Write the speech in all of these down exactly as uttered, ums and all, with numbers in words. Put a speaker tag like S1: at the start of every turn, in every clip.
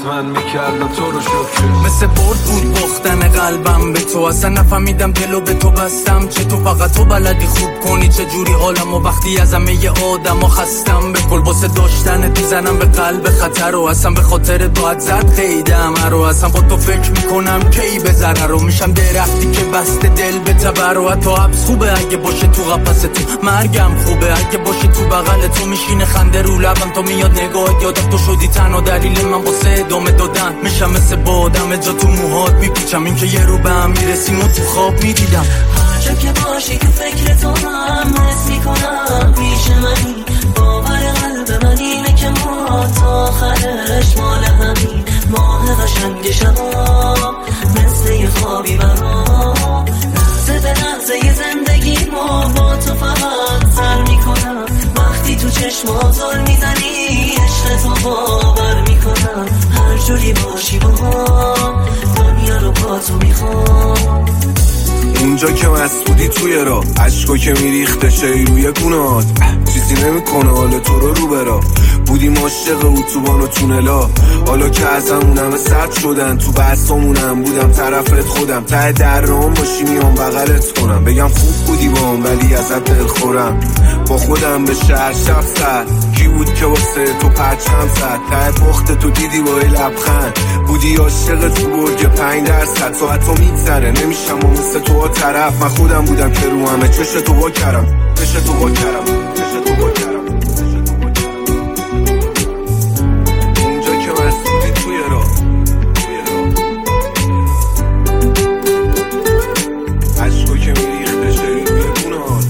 S1: من میکردم تو رو شکر.
S2: مثل برد بود باختن قلبم به تو، اصلا نفهمیدم دلو به تو بستم. چه تو فقط تو بلدی خوب کنی چه جوری حالم، و وقتی از همه ی آدم ها خستم به کل واسه داشتن میزنم به قلب خطر، و اصلا به خاطر تو زد قیدم رو، اصلا با تو فکر میکنم کی به ضرر رو میشم درختی که بسته دل به تبر، و حتی حبس خوبه اگه باشه تو قفس تو، مرگم خوبه اگه باشه تو بغل تو، میشینه خنده رو لبم تا میاد نگاهت، یادم تو شدی تنها دلیل من واسه ادامه دادن. میشم مثل بادم جا تو موهات میپیچم، این که یه رو به هم میرسیم و تو خواب میدیدم.
S3: هر جا که باشی تو فکر تو هم حس میکنم پیش منی، باور قلب من اینه که ما تا آخرش مال همین، ماه قشنگ شما مثل یه خوابی برام، لحظه به لحظه یه زندگی ما با تو فقط سر میکنم، وقتی تو چشمات زل میزنی عشق تو باور میکنم، هر جوری باشی با هم دنیا رو با تو میخوام.
S4: اینجا که مسئولی توی را عشقا که میریخته شی روی گونات، چیزی نمیکنه حال تو رو رو برا، بودیم عاشق اتوبان و تونلا، حالا که ازمون همه سرد شدن، تو بحثامونم بودم طرفت خودم، ته درام باشی میام بغلت کنم، بگم خوب بودی با هم ولی ازت دل خورم، با خودم به شهر شب سر کی بود که واسه تو پرچم زد، ته پخت تو دیدی با لبخند، بودی عاشق تو برگ پنج درصد، ساعت تو میگذره نمیشم و مثل تو طرف، من خودم بودم که رو همه چش تو با کرم، چش تو با کرم، چش تو با کرم. اینجا که مسئولی توی را عشقا که میریخته شدی روی گونات،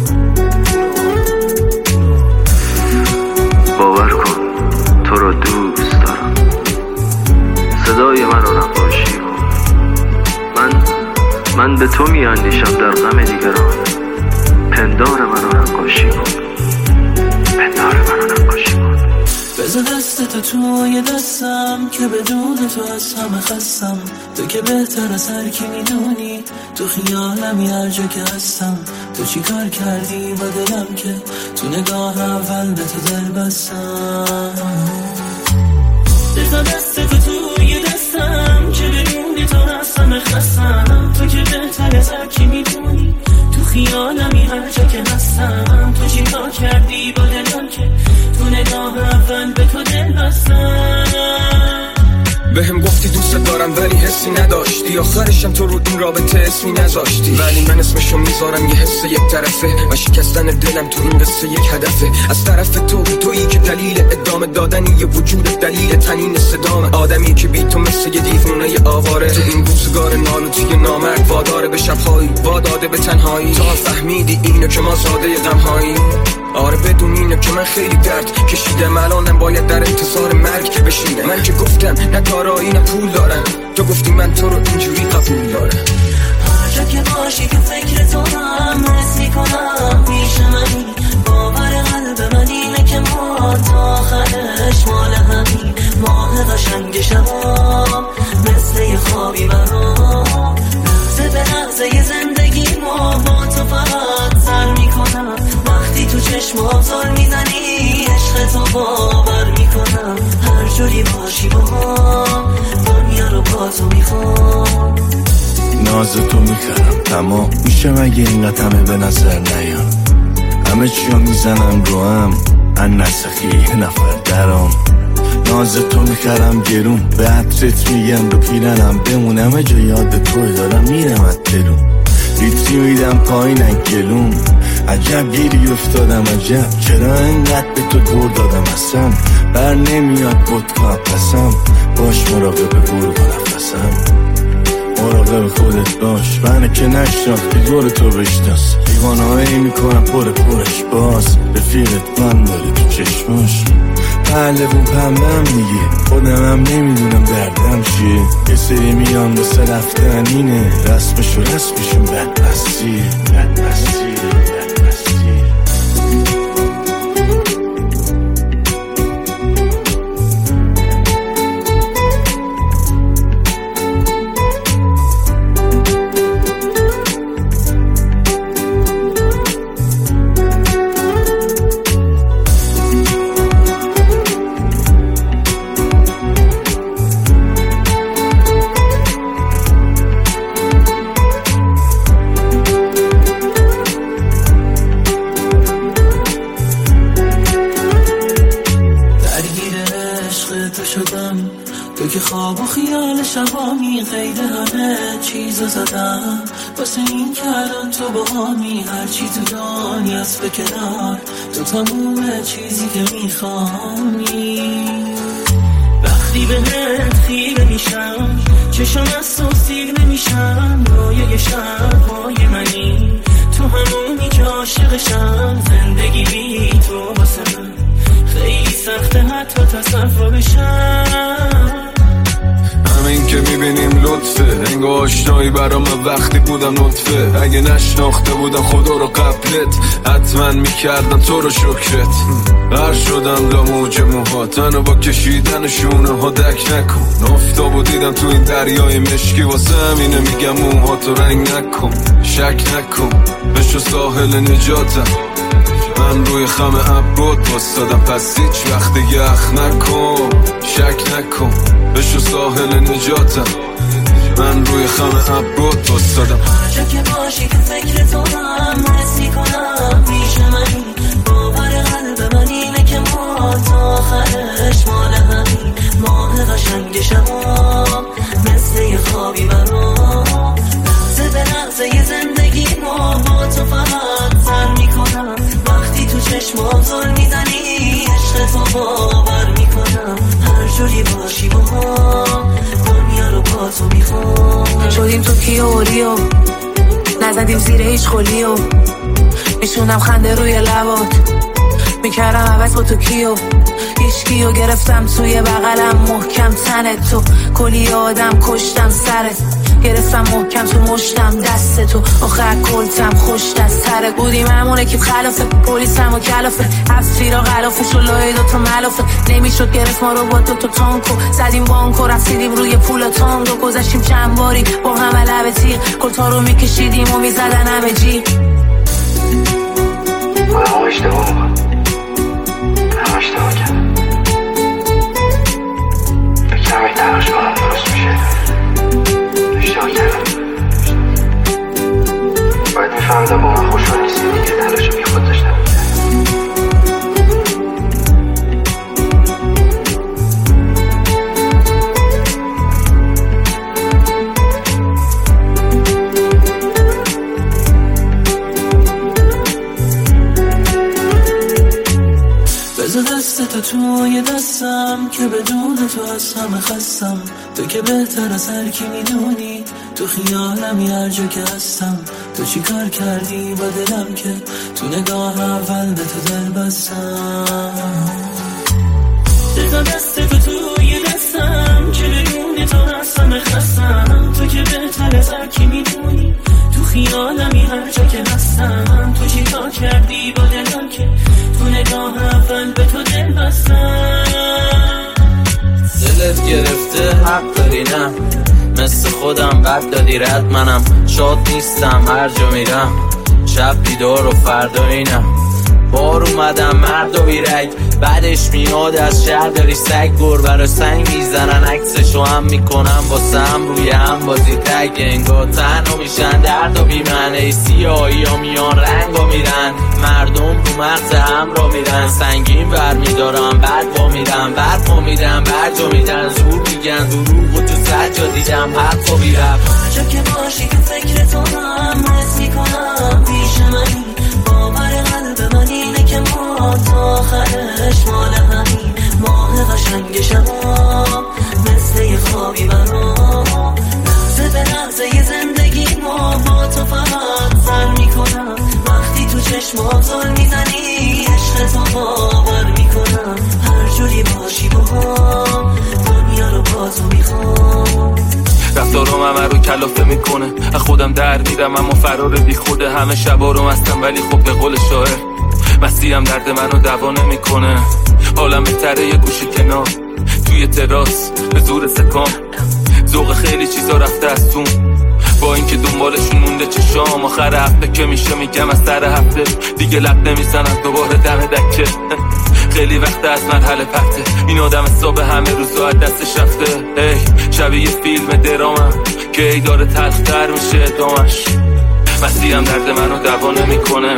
S1: باور کن تو رو دوست دارم، صدای من رو نباشی، من من به تو میاندیشم در غم دیگران، پندار من رو نقاشی کن، پندار من رو نقاشی کن.
S3: بذار دست تو توی دستم که بدون تو از همه خستم، تو که بهتر از هر کی میدونی، تو خیالمی هر جا که هستم، تو چی کار کردی با دلم که تو نگاه اول به تو دل بستم. بذار دست تو توی دستم که بدون تو از همه خستم، تو که بهتر از هر کی میدونی، تو خیالمی هر جا که هستم، تو چی کار کردی با دلم که تو نگاه اول به تو دل بستم.
S5: بهم گفتی دوست دارم ولی حسی نداشتی، آخرشم تو رو این رابطه اسمی نذاشتی، ولی من اسمشو میذارم یه حس یک طرفه، و شکستن دلم تو این قصه یک هدفه، از طرف تو تویی که دلیل ادامه دادنی یه وجود، دلیل تنین صدام، آدمی که بی تو مثل یه دیوونه یه آواره، تو این روزگار نالوتی نامرد واداره به شبهایی، واداده به تنهایی، تا فهمیدی اینو که ما زاده غمهایی، آره بدون اینو که من خیلی درد کشیدم، الانم باید در انتظار مرگ بشینه، من که گفتم نه دارایی نه پول دارم، تو گفتی من تو رو اینجوری قبول دارم.
S3: هر جا که باشی تو فکر تو هم حس میکنم پیش منی، باور قلب من اینه که ما تا آخرش مال همین، ماه قشنگ شبام مثل یه خوابی برام، لحظه به لحظه یه زندگی ما با تو فقط سر میکنم، وقتی تو چشمات زل میزنی عشق تو باور میکنم، هر جوری باشی با هم دنیا رو با تو میخوام.
S6: ناز تو میخرم تمام میشه مگه این قطمه به نظر نیام، همه چیو میزنم رو هم ان نسخی یه نفر درام، ناز تو میخرم گرون به عطرت میگم رو پیرنم بمون، همه جا یاد توی دارم میرم از دلون، ریتی میدم پایین گلون، عجب گیری افتادم عجب چرا انقدر به تو دور دادم، اصلا بر نمیاد بود که پسم، باش مراقب گرگ و نفسم، مراقب خودت باش، منه که نشناختی دور تو بشناس، دیوانه هایی میکنم پر پرش باز، رفیقت من داره تو چشماش، پهلوون پنبم میگه خودم هم نمیدونم دردم چیه، یه سری میان واسه رفتن اینه، رسمشو رسمشون بدبستی بدبستی
S3: تو که خواب و خیال شبامی قید همه چیزو زدم واسه این که الان تو باهامی هرچی تو دنیاست به کنار تو تموم چیزی که میخوانی وقتی بهت خیره میشم چشم از تو سیر نمیشم رویای شبهای منی تو همونی که عاشقشم زندگی بی تو واسه من خیلی سخته حتی تصور بشم
S4: همین که میبینیم لطفه انگار آشنایی برا من وقتی بودم نطفه اگه نشناخته بودم خدا رو قبلت حتما میکردم تو رو شکرت بر شدم لا موج موهات منو با کشیدن شونه ها دک نکن آفتاب و دیدم تو این دریای مشکی واسه همینه میگم موهاتو رنگ نکن شک نکن بشو ساحل نجاتم من روی خم عبود باستادم پس هیچ وقت یخ نکن شک نکن بشو ساحل نجاتم من روی خم عبود باستادم
S3: هر جا که باشی تو فکر تو هم حس میکنم پیش منی باور قلب من اینه که ما تا آخرش مال همین ماه قشنگ شما مثل یه خوابی برام لحظه به لحظه یه زندگی ما با تو فقط سر میکنم وقتی تو چشمام زل میزنی عشق تو باور میکنم هر جوری باشی با هم دنیا رو با تو میخوام
S7: شدیم تو کیوریو نزدیم زیر هیچ خولیو میشونم خنده روی لبات میکردم عوض با تو کیو هیچ کیو گرفتم توی بغلم محکم تنت تو کلی آدم کشتم سرت گرفتم محکم تو مشتم دست تو آخر کلتم خوش دستره بودیم همونه که خلافه پولیس هم و کلافه هفت فیرا غلافوش و لای دوتا ملافه نمیشد گرفت ما رو با دوتا تانکو زدیم بانکو رفتیدیم روی پولا تانگو گذاشتیم چند باری با هم لب تیغ کلتا رو میکشیدیم و میزدن همه جی
S1: همه اشتباه میکنم همه اشتباه کردم بکنم این تلاش کنم درست میشه اشتباه کردم باید میفهمیدم با من خوشحال نیستی دیگه تلاش بی خود داشتم
S3: دست تو توی دستم که بدون تو از همه خستم تو که بهتر از هر کی میدونی تو خیالمی هر جا که هستم تو چی کار کردی با دلم که تو نگاه اول به تو دل بستم بذار دست تو توی دستم که بدون تو از همه خستم تو که بهتر از هر کی میدونی تو خیالمی هر جا که هستم تو چی کار کردی با دلم که تو نگاه اول به تو دل بستم
S2: دلت گرفته حق داری نه مثل خودم قد دادی رد منم شاد نیستم هر جا میرم شب بیدار و فردا اینم بار اومدم مرد و بیرک بعدش میاد از شهر داری سگ گربه رو سنگ میزنن عکسشو هم میکنم واسه هم روی هم بازی تگ انگار تنها میشن درد و بیمن ای سیاهی ها میان رنگ ها میرن مردم رو مغز هم را میرن سنگین ور میدارم بعد با میرم بعد با میرم بعد جا میدن زور میگن دروغ و تو سر جا دیدم حق و بیرم
S3: هر جا که باشی تو فکر تو هم حس میکنم پیش منی باور قلب من اینه که ما تا آخرش مال همین ماه قشنگ شما مثل یه خوابی برام لحظه به لحظه یه زندگی ما با تو فقط سر میکنم وقتی تو چشمام زل میزنی عشق تو باور میکنم هر جوری باشی با هم دنیا رو با تو میخوام
S8: رفتارم همه رو کلافه میکنه از خودم در میرم اما فرار بی خوده همه شبا رو مستم ولی خب به قول شاعر مسیحم درد منو دوا نمیکنه حالم بهتره یه گوشه کنار توی تراس به زور سکام ذوق خیلی چیزا رفته از تون با اینکه دنبالشون مونده چشام آخر هفته که میشه میگم از سر هفته دیگه لب نمیزنم دوباره دم دکه خیلی وقت از مرحله پرته این آدم حساب همه روزا از دستش رفته ای شبیه فیلم درامم که ای داره تلختر میشه ادامش مسیحم درد منو دوا نمیکنه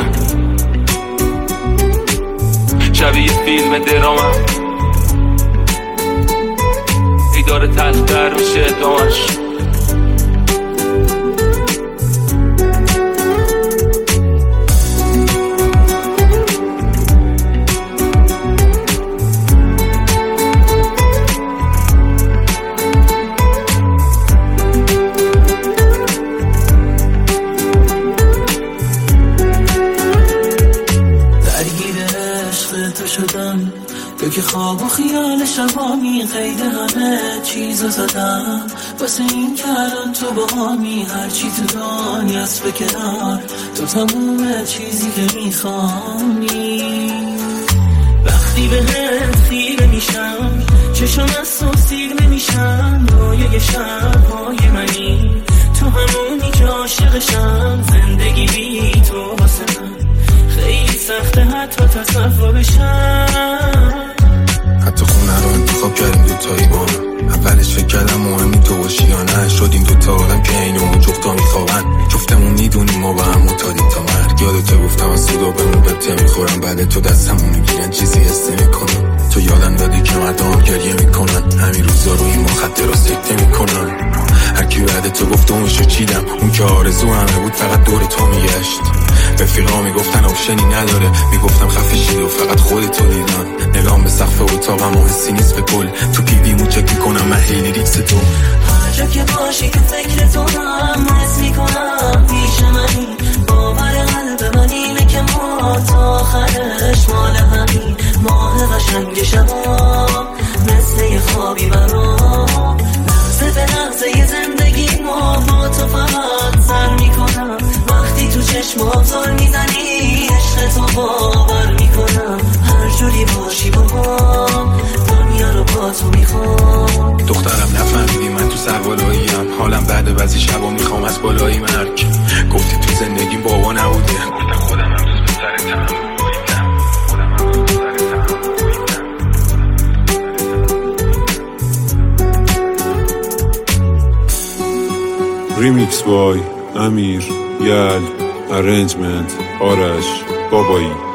S8: شبیه فیلم درامم ای داره تلختر میشه ادامش.
S3: تو که خواب و خیال شبامی قید همه چیزو زدم واسه این که الان تو باهامی هرچی تو دنیاست به کنار تو تموم چیزی که میخوانی. وقتی به هم خیره میشم چشم از تو سیر نمیشم رویه شبهای منی تو همونی که عاشقشم زندگی بی تو واسه من خیلی سخته حتی تصورشم.
S4: حتی خونه رو انتخاب کردیم دوتایی با هم اولش فکر کردم مهمی تو باشی یا نه شدیم دوتا آدم که اینو جفتا میخوابن جفتمون میدونیم ما با هم متادیم تا مرگ. یادت گفتم از صدا بهمون ببته میخورم بعد تو دستمون میگیرن چیزی حس نمیکنم تو یادم دادی که مردم گریه میکنن همین روزا روی ما خط راست سکته میکنن. هرکی بعد تو گفت اونشو چیدم اون که آرزو همه بود فقط دور تو میگشت. رفیقا میگفتن اوشنی نداره میگفتم خفه شید و فقط خودتو دیدن. نگام به سقف اتاقم و حسی نیست به کل تو پیوی مو چک میکنم من خیلی ریکس تو
S3: هر جا که باشی تو فکر تو هم حس میکنم پیش منی باور قلب من اینه که ما تا آخرش مال همین ماه قشنگ شبا مثل یه خوابی برام لحظه به لحظه زندگی ما با تو فقط سر میکنم وقتی تو چشمام زل میزنی عشق تو باور میکنم هر جوری باشی با هم دنیا رو با تو میخوام.
S4: دخترم نفهمیدی من تو سربالاییم حالم بعد بعضی شبا میخوام از بالایی مرگ گفتی تو زندگی بابا نبوده گفتم خودم هم دوست به سرتم بایدم خودم هم دوست به سرتم بایدم.
S9: ریمیکس بای امیر یل ارنجمنت آرش بابایی.